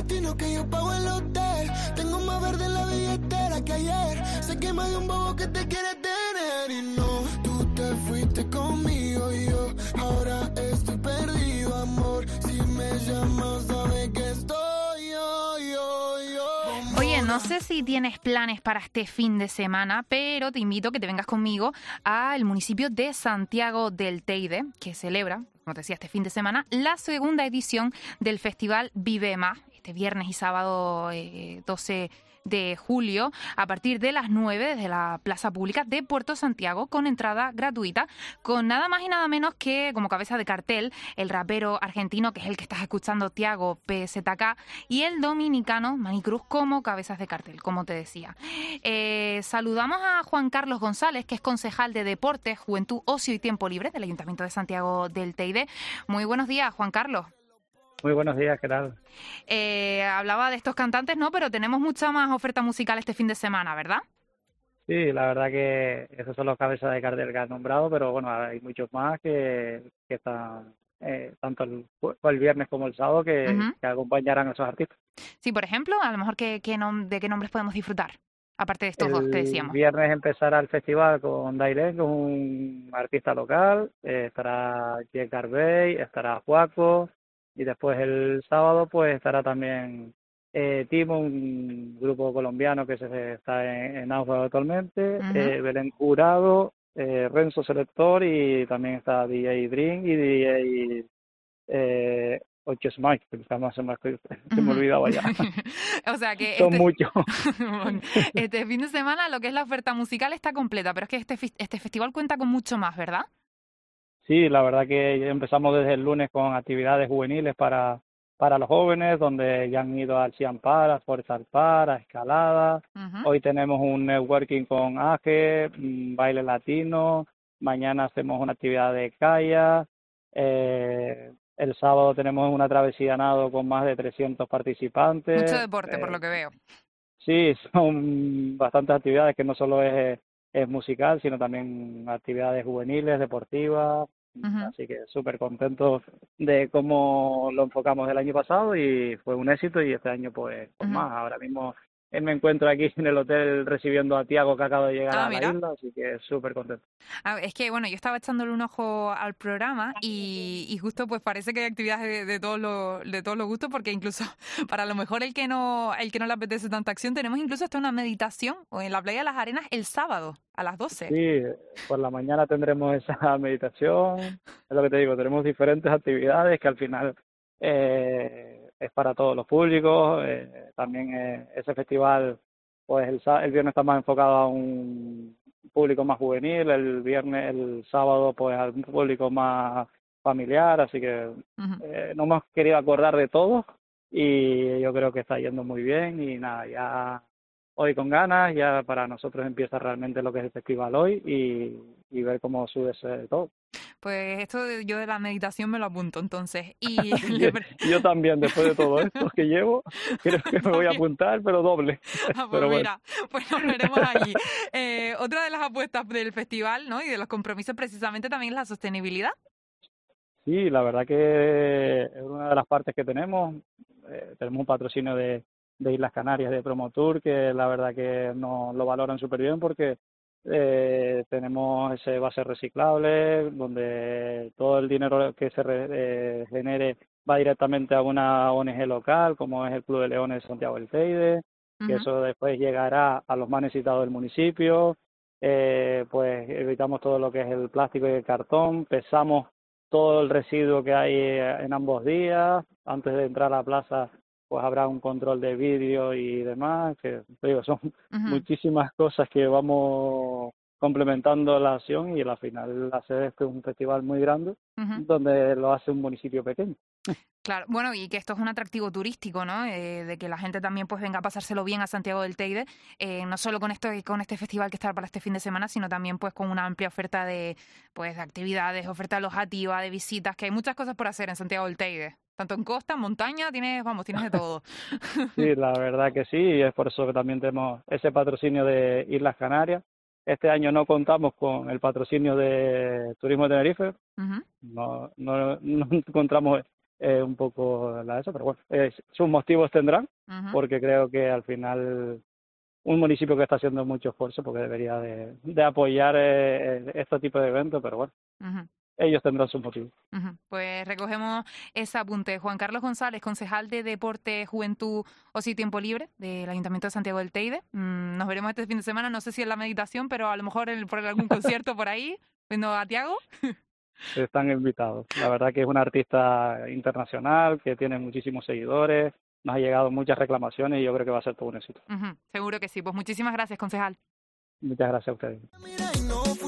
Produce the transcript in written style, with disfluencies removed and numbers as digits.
destino que yo pago el hotel. Tengo más verde en la billetera que ayer. Sé que más de un bobo que te quiere tener. Y no, tú te fuiste conmigo y yo ahora estoy perdido, amor. Si me llamas, sabes que estoy yo. Oye, no sé si tienes planes para este fin de semana, pero te invito a que te vengas conmigo al municipio de Santiago del Teide, que celebra, como te decía, este fin de semana, la segunda edición del Festival Vivema, este viernes y sábado 12 de julio, a partir de las 9 desde la Plaza Pública de Puerto Santiago, con entrada gratuita, con nada más y nada menos que como cabeza de cartel el rapero argentino, que es el que estás escuchando, Tiago PZK, y el dominicano Manny Cruz como cabezas de cartel, como te decía. Saludamos a Juan Carlos González, que es concejal de Deportes, Juventud, Ocio y Tiempo Libre del Ayuntamiento de Santiago del Teide. Muy buenos días, Juan Carlos. Muy buenos días, ¿qué tal? Hablaba de estos cantantes, ¿no? Pero tenemos mucha más oferta musical este fin de semana, ¿verdad? Sí, la verdad que esos son los cabezas de cartel que has nombrado, pero bueno, hay muchos más que están tanto el viernes como el sábado que acompañarán a esos artistas. Sí, por ejemplo, a lo mejor ¿de qué nombres podemos disfrutar? Aparte de estos dos que decíamos. El viernes empezará el festival con Dairén, que es un artista local, estará Jack Garvey, estará Juaco, y después el sábado pues estará también Timo, un grupo colombiano que se está en auge actualmente, Belén Jurado, Renzo Selector, y también está DJ Drink y DJ Ocho Smike, que jamás se me olvidaba ya. O sea que son muchos. Este fin de semana lo que es la oferta musical está completa, pero es que este festival cuenta con mucho más, ¿verdad? Sí, la verdad que empezamos desde el lunes con actividades juveniles para los jóvenes, donde ya han ido al Ciampara, Fuerza al Par, a escalada. Hoy tenemos un networking con AGE, baile latino. Mañana hacemos una actividad de kayak. El sábado tenemos una travesía a nado con más de 300 participantes. Mucho deporte, por lo que veo. Sí, son bastantes actividades que no solo es musical, sino también actividades juveniles, deportivas. Así que súper contentos de cómo lo enfocamos el año pasado y fue un éxito, y este año pues más. Ahora mismo me encuentro aquí en el hotel recibiendo a Tiago, que acaba de llegar a la isla, así que súper contento. Es que bueno, yo estaba echándole un ojo al programa y justo pues parece que hay actividades de todos los gustos, porque incluso para lo mejor el que no le apetece tanta acción, tenemos incluso hasta una meditación en la playa de las Arenas el sábado a las 12. Sí, por la mañana tendremos esa meditación. Es lo que te digo, tenemos diferentes actividades que al final es para todos los públicos. También ese festival, pues el viernes está más enfocado a un público más juvenil, el sábado pues al público más familiar, así que no hemos querido acordar de todo y yo creo que está yendo muy bien. Y nada, ya hoy con ganas, ya para nosotros empieza realmente lo que es el festival hoy y ver cómo sube todo. Pues esto yo de la meditación me lo apunto entonces. Y yo también, después de todo esto que llevo, creo que me voy a apuntar, pero doble. Pues pero mira, pues nos veremos allí. Otra de las apuestas del festival, ¿no? Y de los compromisos precisamente también es la sostenibilidad. Sí, la verdad que es una de las partes que tenemos. Tenemos un patrocinio de Islas Canarias, de Promotour, que la verdad que nos lo valoran súper bien, porque tenemos ese base reciclable, donde todo el dinero que se genere va directamente a una ONG local, como es el Club de Leones de Santiago del Teide, que eso después llegará a los más necesitados del municipio. Pues evitamos todo lo que es el plástico y el cartón, pesamos todo el residuo que hay en ambos días. Antes de entrar a la plaza pues habrá un control de vidrio y demás, que te digo, son muchísimas cosas que vamos complementando la acción, y al final hacer este un festival muy grande donde lo hace un municipio pequeño. Claro, bueno, y que esto es un atractivo turístico, ¿no? De que la gente también pues venga a pasárselo bien a Santiago del Teide, no solo con este festival que está para este fin de semana, sino también pues con una amplia oferta de actividades, oferta alojativa, de visitas, que hay muchas cosas por hacer en Santiago del Teide. Tanto en costa, en montaña, tienes de todo. Sí, la verdad que sí, y es por eso que también tenemos ese patrocinio de Islas Canarias. Este año no contamos con el patrocinio de Turismo de Tenerife, no encontramos un poco la eso, pero bueno, sus motivos tendrán, Ujú, porque creo que al final un municipio que está haciendo mucho esfuerzo porque debería de apoyar este tipo de eventos, pero bueno, ujú. ellos tendrán sus motivos. Ujú. Pues recogemos ese apunte. Juan Carlos González, concejal de Deporte, Juventud, Ocio y Tiempo Libre del Ayuntamiento de Santiago del Teide. Nos veremos este fin de semana, no sé si en la meditación, pero a lo mejor por algún concierto por ahí, viendo a Tiago. Están invitados. La verdad que es un artista internacional que tiene muchísimos seguidores, nos ha llegado muchas reclamaciones y yo creo que va a ser todo un éxito. Seguro que sí. Pues muchísimas gracias, concejal. Muchas gracias a ustedes. Mira y no